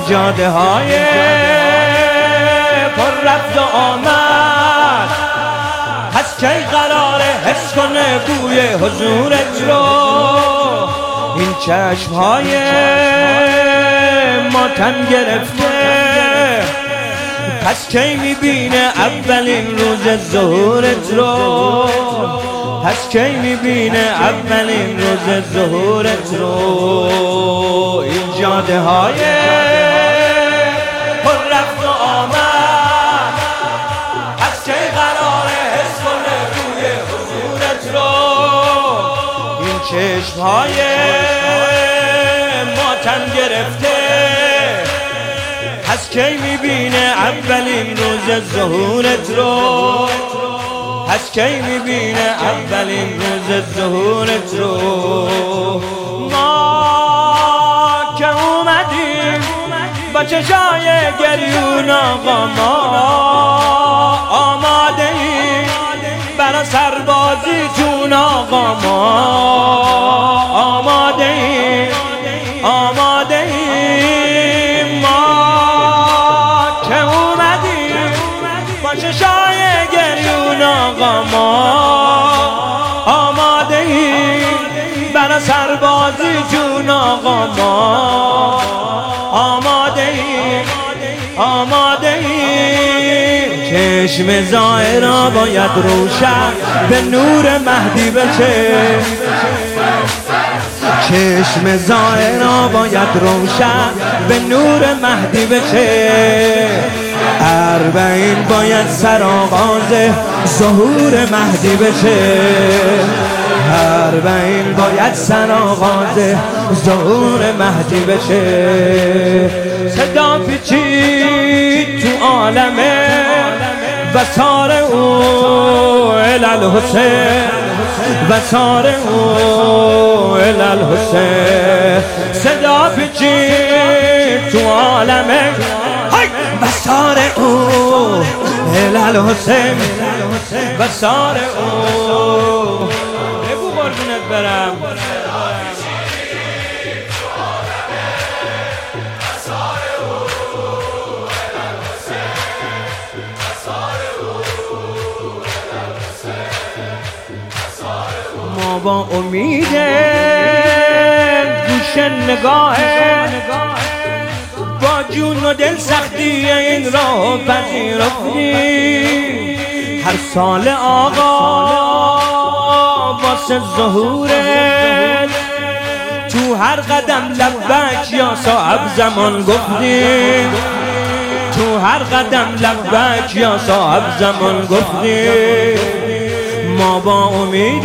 جاده های پر رفت و آمد، پس کی قراره حس کنه بوی حضورت رو؟ این چشم های ماتم گرفته، پس کی میبینه اولین روز ظهورت رو؟ پس کی میبینه اولین روز ظهورت رو؟ این جاده های پر رفت و آمد، پس کی قراره حس کنه بوی حضورت رو؟ این چشم های ماتم گرفته، پس کی میبینه اولین روز ظهورت رو؟ پس کی میبینه اولین روز ظهورت رو؟ ما که اومدیم با چشای گریون آقا، ما آماده ایم برا سربازی جون آقا، ما آماده ایم، آماده ایم. ما که اومدیم با چشای گریون آقا، ما آماده ایم برا سربازی جون آقا، ما آماده ایم، آماده ایم. چشم زائرا باید روشن به نور مهدی بشه، چشم زائرا باید روشن به نور مهدی بشه. اربعین باید سرآغاز ظهور مهدی بشه، اربعین باید سرآغاز ظهور مهدی بشه. صدا پیچید تو عالم وصار او الالحسین، وصار او الالحسین. صدا پیچید تو عالم وصار او الالحسین، وصار او. بگو قربونت برم. ما با امید گوش نگاه، با جون و دل سختی این راه پذیرفتیم. هر سال آقا واسه ظهورت، تو هر قدم لبک یا صاحب زمان گفتیم، تو هر قدم لبک یا صاحب زمان گفتیم. ما با امید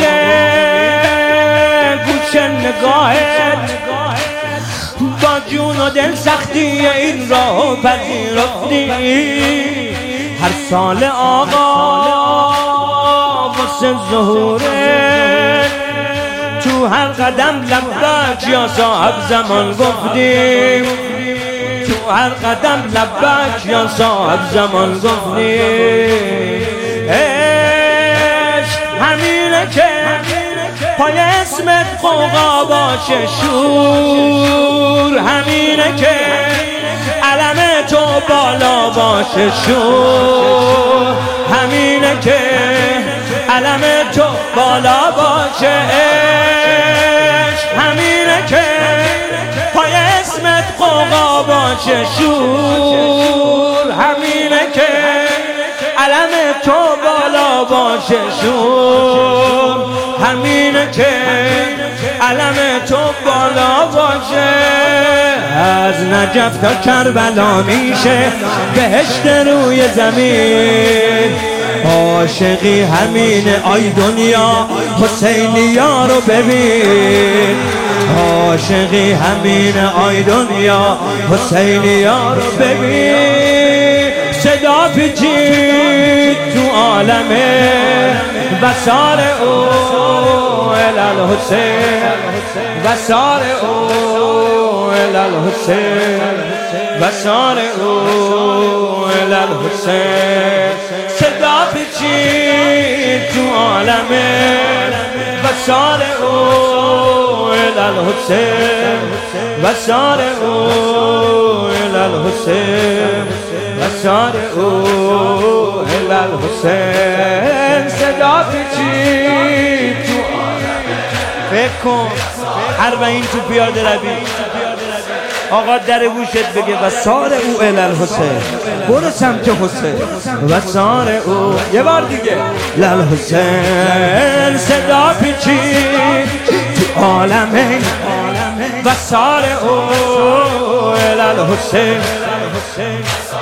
گوش نگاهت، با جون و دل سختی این راه پذیرفتیم. هر سال آقا واسه ظهورت، تو هر قدم لبک یا صاحب زمان گفتیم، تو هر قدم لبک یا صاحب زمان گفتیم. همینه که پای اسمت قوقا باشه شور، همینه که علم تو بالا باشه شور، همینه که علم تو بالا باشه عشق، همینه که پای اسمت قوقا باشه شور، همینه که علم تو بالا باشه شور، همینه که علم تو بالا باشه. از نجف تا کربلا میشه بهشت روی زمین، عاشقی همینه آی دنیا حسینیا رو ببین، عاشقی همینه آی دنیا حسینیا رو ببین. صدا پیچید تو عالم وصار او الالحسین، وصار او الالحسین، وصار او الالحسین. صدا پیچید تو عالم وصار او الالحسین، وصار او الالحسین. الحسین و سار او الی الحسین صدا پیچید تو فکر کن اربعین تو پیاده روی آقا در گوشت بگه و سار او الی الحسین برو سمت حسین و سار او یه بار دیگه لل حسین صدا پیچید تو عالمین و سار او الی الحسین